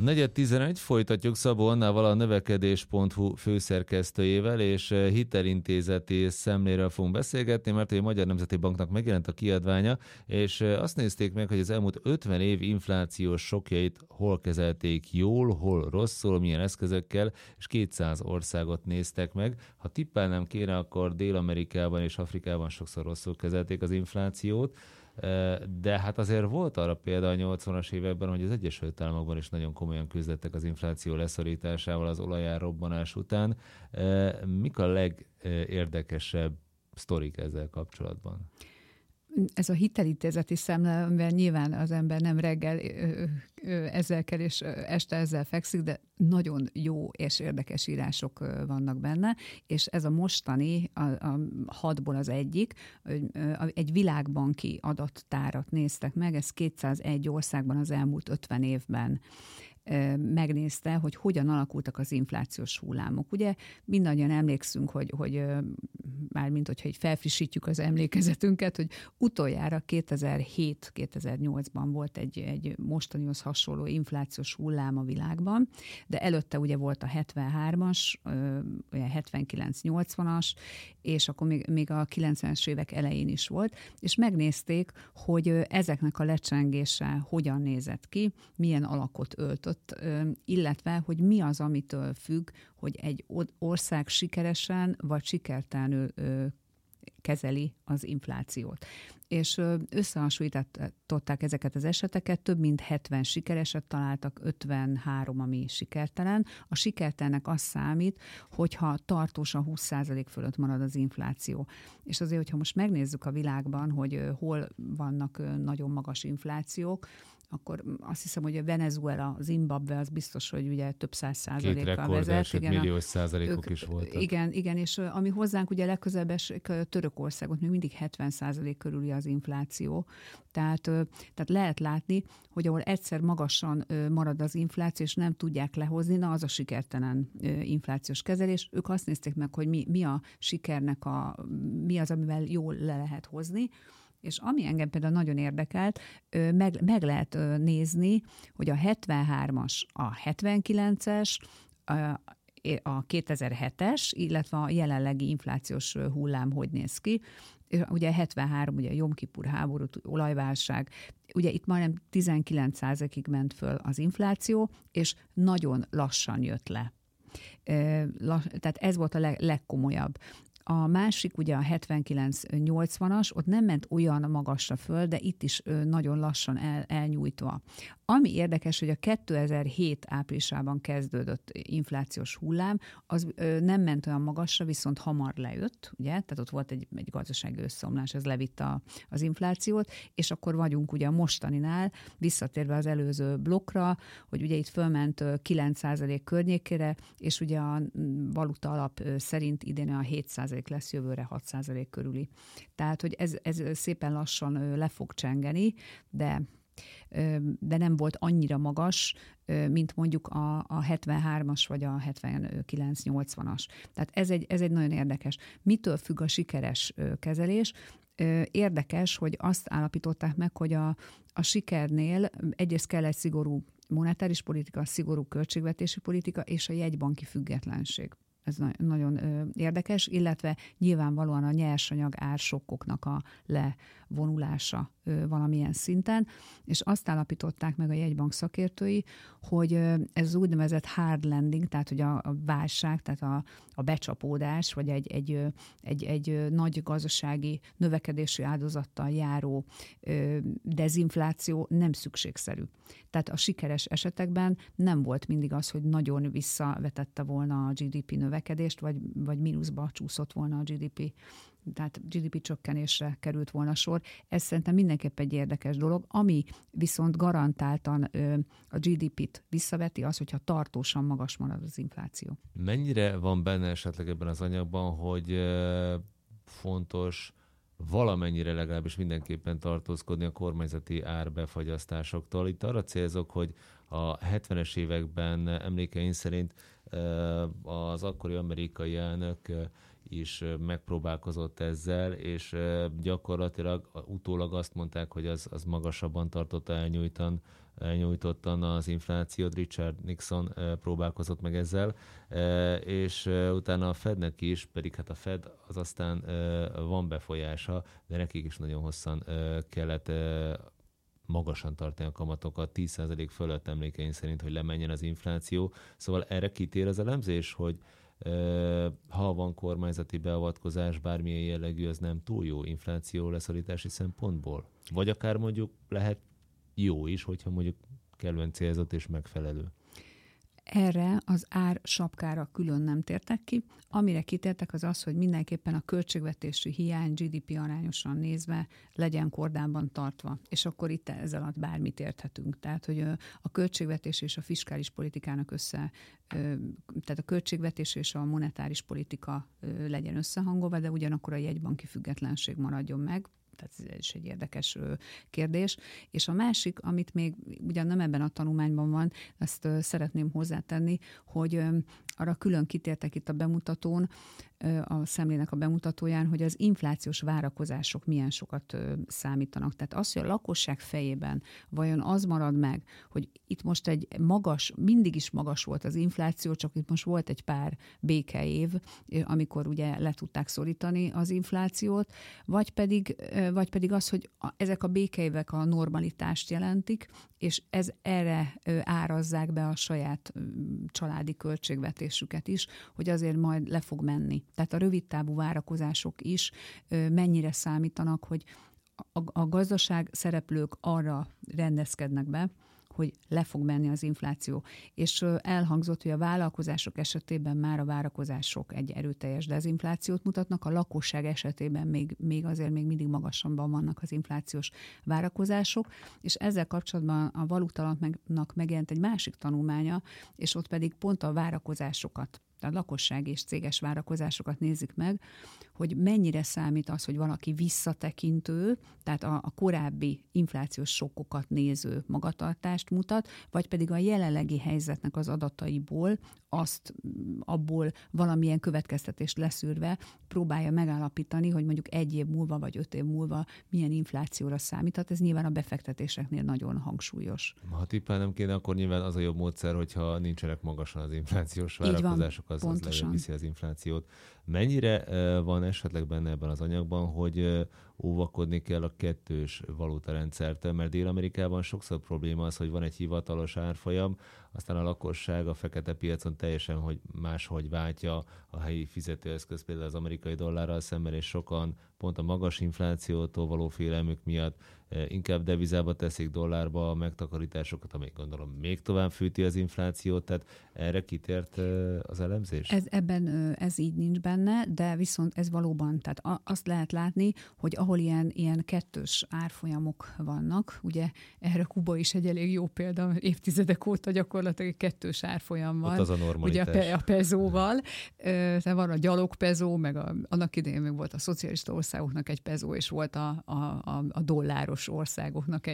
4:11, folytatjuk Szabó Annával, a növekedés.hu főszerkesztőjével, és hitelintézeti szemléről fogunk beszélgetni, mert a Magyar Nemzeti Banknak megjelent a kiadványa, és azt nézték meg, hogy az elmúlt 50 év inflációs sokjait hol kezelték jól, hol rosszul, milyen eszközökkel, és 200 országot néztek meg. Ha tippelnem kéne, akkor Dél-Amerikában és Afrikában sokszor rosszul kezelték az inflációt, de hát azért volt arra példa a 80-as években, hogy az Egyesült Államokban is nagyon komolyan küzdettek az infláció leszorításával az olajár robbanás után. Mik a legérdekesebb sztorik ezzel kapcsolatban? Ez a hitelintézeti szemléletben nyilván az ember nem reggel ezzel kell, és este ezzel fekszik, de nagyon jó és érdekes írások vannak benne, és ez a mostani, a 6-ból az egyik, egy világbanki adattárat néztek meg, ez 201 országban az elmúlt 50 évben megnézte, hogy hogyan alakultak az inflációs hullámok. Ugye mindannyian emlékszünk, hogy mármint, hogyha így felfrissítjük az emlékezetünket, hogy utoljára 2007-2008-ban volt egy mostanihoz hasonló inflációs hullám a világban, de előtte ugye volt a 73-as, 79-80-as, és akkor még a 90-es évek elején is volt, és megnézték, hogy ezeknek a lecsengése hogyan nézett ki, milyen alakot öltött, illetve, hogy mi az, amitől függ, hogy egy ország sikeresen vagy sikertelenül kezeli az inflációt. És összehasonlították ezeket az eseteket, több mint 70 sikereset találtak, 53, ami sikertelen. A sikertelennek az számít, hogyha tartósan 20% fölött marad az infláció. És azért, hogyha most megnézzük a világban, hogy hol vannak nagyon magas inflációk, akkor azt hiszem, hogy a Venezuela, Zimbabwe az biztos, hogy ugye több 100%-kal vezet. Két milliós százalékok is voltak. Igen, és ami hozzánk ugye legközelebb esik Törökországot, még mindig 70% körüli az infláció. Tehát lehet látni, hogy ahol egyszer magasan marad az infláció, és nem tudják lehozni, na az a sikertelen inflációs kezelés. Ők azt nézték meg, hogy mi a sikernek, mi az, amivel jól le lehet hozni. És ami engem például nagyon érdekelt, meg lehet nézni, hogy a 73-as, a 79-es, a 2007-es, illetve a jelenlegi inflációs hullám hogy néz ki. Ugye 73, ugye Jom Kipur háború, olajválság, ugye itt majdnem 19%-ig ment föl az infláció, és nagyon lassan jött le. Tehát ez volt a legkomolyabb. A másik, ugye a 79-80-as, ott nem ment olyan magasra föl, de itt is nagyon lassan elnyújtva. Ami érdekes, hogy a 2007 áprilisában kezdődött inflációs hullám, az nem ment olyan magasra, viszont hamar lejött, ugye? Tehát ott volt egy gazdasági összeomlás, ez levitte az inflációt, és akkor vagyunk ugye a mostaninál, visszatérve az előző blokkra, hogy ugye itt fölment 9% környékére, és ugye a valuta alap szerint idén a 7% lesz, jövőre 6% körüli. Tehát, hogy ez szépen lassan le fog csengeni, de nem volt annyira magas, mint mondjuk a 73-as vagy a 79-80-as. Tehát ez egy nagyon érdekes. Mitől függ a sikeres kezelés? Érdekes, hogy azt állapították meg, hogy a sikernél egyrészt kell egy szigorú monetáris politika, szigorú költségvetési politika és a jegybanki függetlenség. Ez nagyon érdekes, illetve nyilvánvalóan a nyersanyag ársokkoknak a levonulása valamilyen szinten, és azt állapították meg a jegybank szakértői, hogy ez az úgynevezett hard landing, tehát hogy a válság, tehát a becsapódás, vagy egy nagy gazdasági növekedési áldozattal járó dezinfláció nem szükségszerű. Tehát a sikeres esetekben nem volt mindig az, hogy nagyon visszavetette volna a GDP növekedést, vagy mínuszba csúszott volna a GDP. Tehát GDP csökkenésre került volna sor. Ez szerintem mindenképp egy érdekes dolog, ami viszont garantáltan a GDP-t visszaveti, az, hogyha tartósan magas marad az infláció. Mennyire van benne esetleg ebben az anyagban, hogy fontos valamennyire legalábbis mindenképpen tartózkodni a kormányzati árbefagyasztásoktól? Itt arra célzok, hogy a 70-es években emlékeim szerint az akkori amerikai elnök is megpróbálkozott ezzel, és gyakorlatilag utólag azt mondták, hogy az magasabban tartotta elnyújtan nyújtottan az inflációt, Richard Nixon próbálkozott meg ezzel, és utána a Fednek is, pedig hát a Fed az aztán van befolyása, de nekik is nagyon hosszan kellett magasan tartani a kamatokat, 10% fölött emlékeim szerint, hogy lemenjen az infláció. Szóval erre kitér az elemzés, hogy ha van kormányzati beavatkozás, bármilyen jellegű, az nem túl jó infláció leszorítási szempontból? Vagy akár mondjuk lehet jó is, hogyha mondjuk kellően célzott és megfelelő. Erre az ár sapkára külön nem tértek ki. Amire kitértek az az, hogy mindenképpen a költségvetési hiány GDP arányosan nézve legyen kordában tartva. És akkor itt ez alatt bármit érthetünk. Tehát, hogy a költségvetés és a fiskális politikának tehát a költségvetés és a monetáris politika legyen összehangolva, de ugyanakkor a jegybanki függetlenség maradjon meg. Tehát ez is egy érdekes kérdés. És a másik, amit még ugyan nem ebben a tanulmányban van, ezt szeretném hozzátenni, hogy arra külön kitértek itt a bemutatón, a szemlének a bemutatóján, hogy az inflációs várakozások milyen sokat számítanak. Tehát az, hogy a lakosság fejében vajon az marad meg, hogy itt most egy mindig is magas volt az infláció, csak itt most volt egy pár békeév, amikor ugye le tudták szorítani az inflációt, vagy pedig az, hogy ezek a békeévek a normalitást jelentik, és erre árazzák be a saját családi költségvetésüket is, hogy azért majd le fog menni. Tehát a rövidtávú várakozások is mennyire számítanak, hogy a gazdaság szereplők arra rendezkednek be, hogy le fog menni az infláció. És elhangzott, hogy a vállalkozások esetében már a várakozások egy erőteljes dezinflációt mutatnak, a lakosság esetében még mindig magasabban vannak az inflációs várakozások, és ezzel kapcsolatban a Valutalapnak megjelent egy másik tanulmánya, és ott pedig pont a várakozásokat, a lakosság és céges várakozásokat nézik meg, hogy mennyire számít az, hogy valaki visszatekintő, tehát a korábbi inflációs sokkokat néző magatartást mutat, vagy pedig a jelenlegi helyzetnek az adataiból, abból valamilyen következtetést leszűrve próbálja megállapítani, hogy mondjuk 1 év múlva vagy 5 év múlva milyen inflációra számíthat. Ez nyilván a befektetéseknél nagyon hangsúlyos. Ha tippelnem kéne, akkor nyilván az a jobb módszer, hogyha nincsenek magasan az inflációs várakozások, az lejjebb viszi az inflációt. Mennyire van esetleg benne ebben az anyagban, hogy óvakodni kell a kettős valutarendszertől, mert Dél-Amerikában sokszor probléma az, hogy van egy hivatalos árfolyam, aztán a lakosság a fekete piacon teljesen máshogy váltja a helyi fizetőeszköz, például az amerikai dollárral szemben, és sokan pont a magas inflációtól való félelmük miatt inkább devizába teszik, dollárba a megtakarításokat, amelyik gondolom még tovább fűti az inflációt, tehát erre kitért az elemzés? Ez így nincs benne, de viszont ez valóban, tehát azt lehet látni, hogy ahol ilyen kettős árfolyamok vannak, ugye erre Kuba is egy elég jó példa, évtizedek óta gyakorlatilag kettős árfolyam van. Ott az a normalitás. Ugye a pezóval, tehát van a gyalog pezó, meg annak idején még volt a szocialista országoknak egy pezó, és volt a dolláros országoknak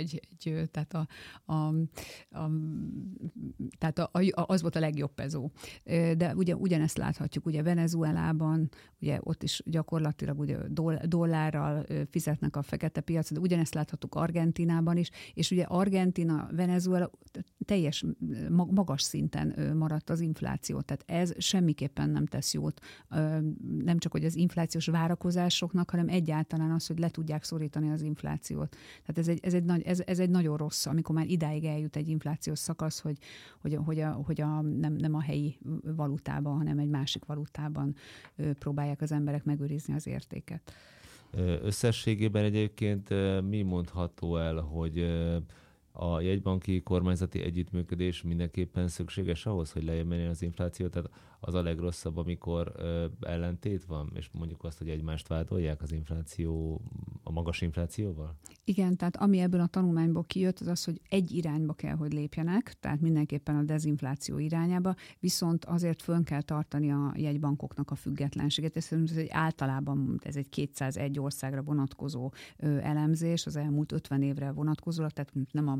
tehát az volt a legjobb pezó. De ugye ugyanezt láthatjuk, ugye Venezuelában, ugye ott is gyakorlatilag ugye dollárral fizetnek a fekete piacon, de ugyanezt láthatjuk Argentínában is, és ugye Argentína, Venezuela teljes magas szinten maradt az infláció, tehát ez semmiképpen nem tesz jót, nem csak hogy az inflációs várakozásoknak, hanem egyáltalán az, hogy le tudják szorítani az inflációt. Tehát ez egy nagyon rossz, amikor már idáig eljut egy inflációs szakasz, hogy nem a helyi valutában, hanem egy másik valutában próbálják az emberek megőrizni az értéket. Összességében egyébként mi mondható el, hogy a jegybanki kormányzati együttműködés mindenképpen szükséges ahhoz, hogy lejjebb menjen az infláció? Tehát az a legrosszabb, amikor ellentét van, és mondjuk azt, hogy egymást vádolják a magas inflációval? Igen, tehát ami ebből a tanulmányból kijött, az az, hogy egy irányba kell, hogy lépjenek, tehát mindenképpen a dezinfláció irányába, viszont azért fönn kell tartani a jegybankoknak a függetlenséget. Ez általában ez egy 201 országra vonatkozó elemzés, az elmúlt 50 évre vonatkozólag, tehát nem a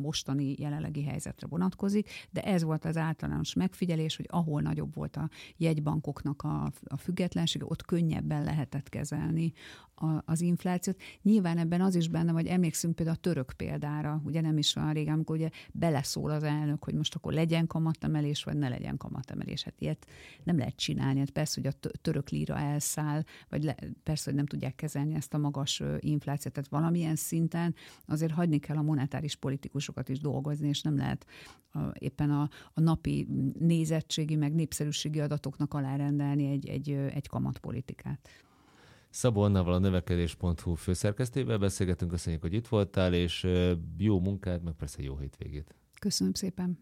mostani jelenlegi helyzetre vonatkozik, de ez volt az általános megfigyelés, hogy ahol nagyobb volt a jegybankoknak a függetlensége, ott könnyebben lehetett kezelni az inflációt. Nyilván ebben az is benne, hogy emlékszünk például a török példára, ugye nem is olyan régen, amikor ugye beleszól az elnök, hogy most akkor legyen kamatemelés, vagy ne legyen kamatemelés. Hát ilyet nem lehet csinálni. Hát persze, hogy a török líra elszáll, vagy persze, hogy nem tudják kezelni ezt a magas inflációt. Tehát valamilyen szinten azért hagyni kell a monetáris politikusokat is dolgozni, és nem lehet éppen a napi nézettségi, meg népszerűségi adatoknak alárendelni egy kamatpolitikát. Szabó Annával, a növekedés.hu főszerkesztőjével beszélgetünk, köszönjük, hogy itt voltál, és jó munkát, meg persze jó hétvégét. Köszönöm szépen.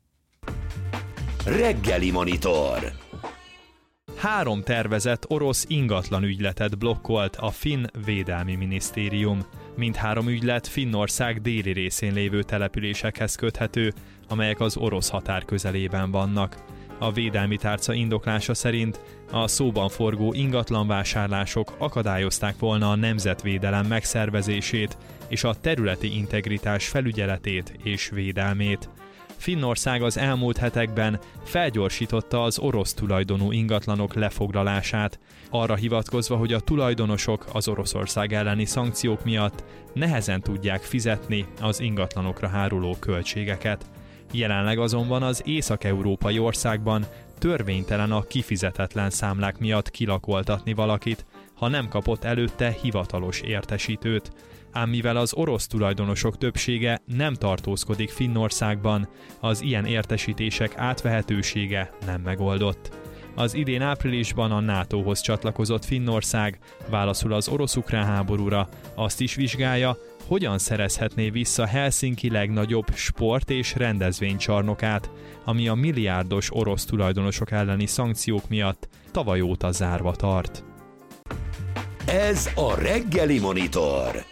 Reggeli Monitor. 3 tervezett orosz ingatlan ügyletet blokkolt a finn védelmi minisztérium. Mindhárom ügylet Finnország déli részén lévő településekhez köthető, amelyek az orosz határ közelében vannak. A védelmi tárca indoklása szerint a szóban forgó ingatlanvásárlások akadályozták volna a nemzetvédelem megszervezését és a területi integritás felügyeletét és védelmét. Finnország az elmúlt hetekben felgyorsította az orosz tulajdonú ingatlanok lefoglalását, arra hivatkozva, hogy a tulajdonosok az Oroszország elleni szankciók miatt nehezen tudják fizetni az ingatlanokra háruló költségeket. Jelenleg azonban az észak-európai országban törvénytelen a kifizetetlen számlák miatt kilakoltatni valakit, ha nem kapott előtte hivatalos értesítőt. Ám mivel az orosz tulajdonosok többsége nem tartózkodik Finnországban, az ilyen értesítések átvehetősége nem megoldott. Az idén áprilisban a NATO-hoz csatlakozott Finnország válaszul az orosz-ukrán háborúra, azt is vizsgálja, hogyan szerezhetné vissza Helsinki legnagyobb sport- és rendezvénycsarnokát, ami a milliárdos orosz tulajdonosok elleni szankciók miatt tavaly óta zárva tart. Ez a Reggeli Monitor.